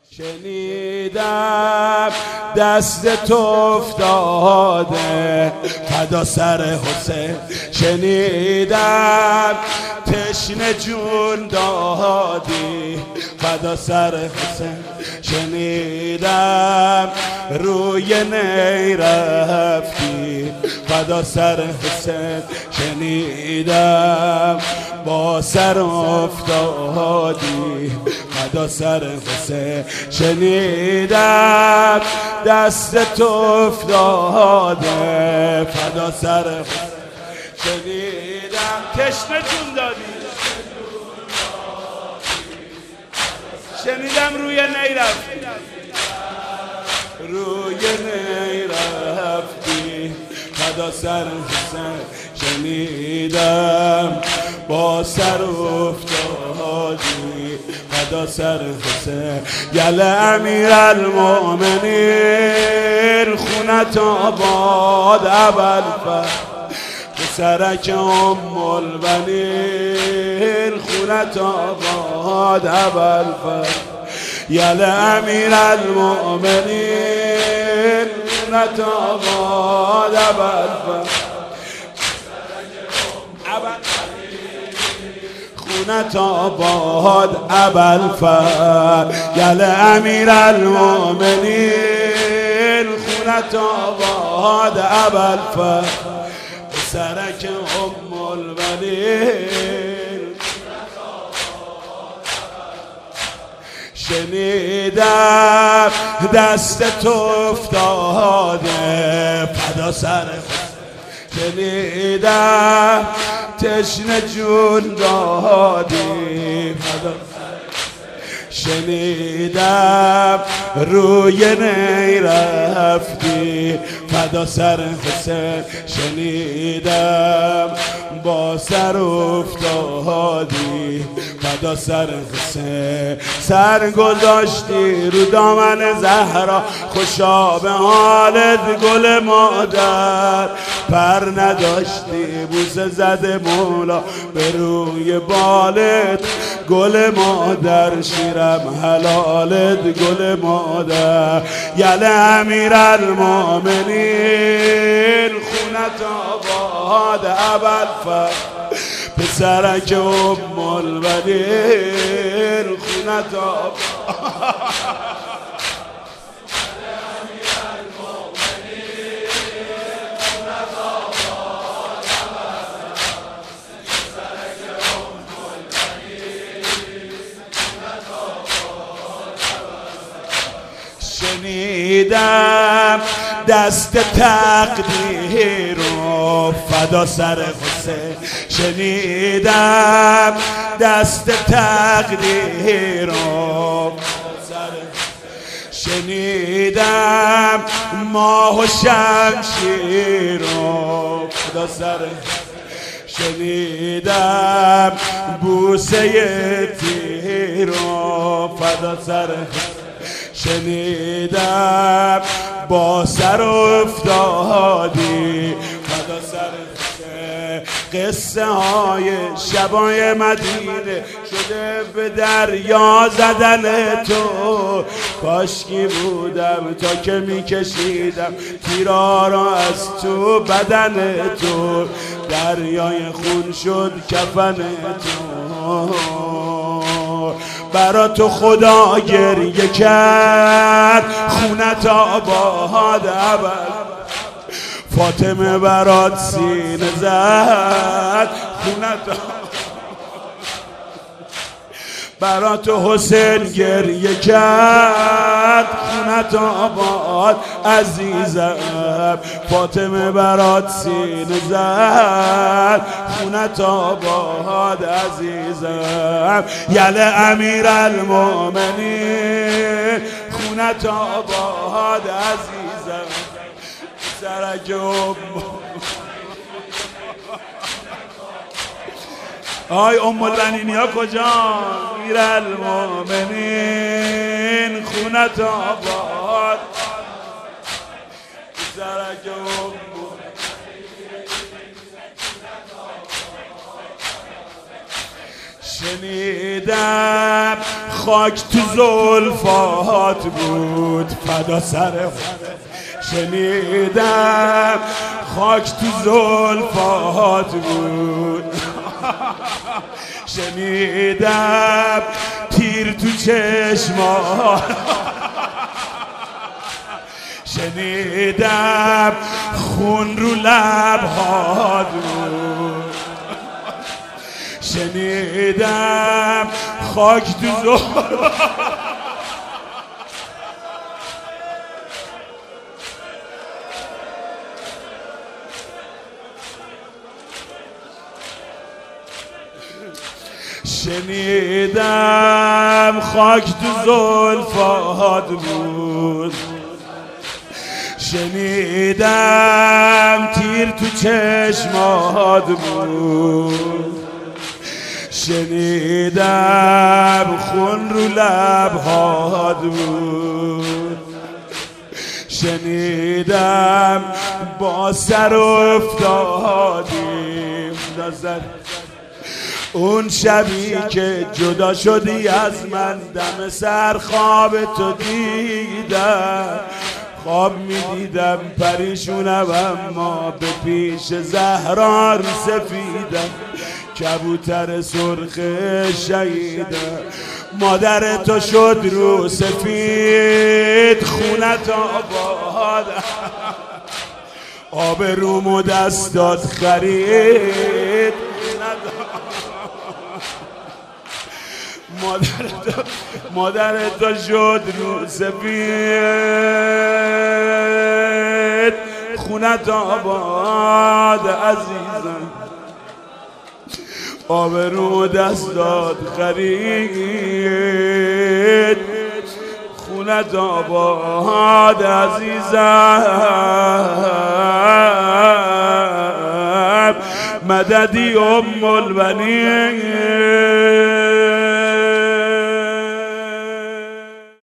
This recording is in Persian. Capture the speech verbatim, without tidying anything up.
شنیدم دست تو افتاده فدا سر حسین، شنیدم تشنه جون دادی فدا سر حسین، شنیدم روی نی رفتی فدا سر حسین، شنیدم با سر افتادی فدا سر حسین، شنیدم دست تو افتاده فدا سر حسین، شنیدم تشنه جون دادی، شنیدم روی نی رفتی روی نی رفتی فدا سر حسین، شنیدم با سر افتادی فدا سر حسین. گل امیر المؤمنین خونت آباد ابوالفضل، پسرک ام البنین خونت آباد ابوالفضل. گل امیر المؤمنین خونت آباد ابوالفضل، خونت آباد ابوالفضل. گل امیر المؤمنین خونت آباد ابوالفضل، پسرک ام البنین. شنیدم دست تو افتاده فدا سر حسین، شنیدم تشنه جون دادی فدا، شنیدم روی نی رفتی فدا سر حسین، شنیدم با سر افتادی فدا سر حسین. سر گذاشتی رو دامن زهرا خوشا به حالت گل مادر، پر نداشتی بوسه زده مولا به روی بالت گل مادر، شیرم حلالت گل مادر. گل امیر المؤمنین خونت آباد ابوالفضل، پسرک ام البنین خونت آباد. شنیدم دست تقدیر رو فدا سر حسین، شنیدم دست تقدیر رو، شنیدم ماه و شمشیر رو فدا سر، شنیدم بوسه تیر رو فدا سر، شنیدم با سر افتادی فدا سر. قصه های شبای مدینه شده به دریا زدن تو، کاشکی بودم تا که میکشیدم تیرا را از تو بدن تو، دریای خون شد کفن تو، برا تو خدا گریه کرد خونت آباد ابوالفضل. فاطمه برات سینه زد خونت آباد، برا تو حسین گریه کرد خونت آباد عزیزم. فاطمه برات سینه زد خونت آباد عزیزم. گل امیر المؤمنین خونت آباد عزیزم، سرک ام آی ام البنینی ها کجا؟ امیر المؤمنین خونت آباد، سرک ام شنیدم خاک تو زلفات بود فدا سر شنیدم خاک تو زلفات بود شنیدم تیر تو چشمات شنیدم خون رو لبهات بود شنیدم خاک تو زلفات شنیدم خاک تو زلفات بود شنیدم تیر تو چشمات بود شنیدم خون رو لبهات بود شنیدم با سر افتادیم نظر اون شبی که جدا شدی از من دم سر خواب تو دیدم خواب میدیدم پریشونم اما به پیش زهرا رو سفیدم کبوتر سرخ شهیدم مادر تو شد رو سفید خونت آباد آب رومو دست داد خرید مادر تو مادر تو شد رو سفید خونت آباد عزیزم آب رو دست داد خرید خونت آباد عزیزم مددی ام البنین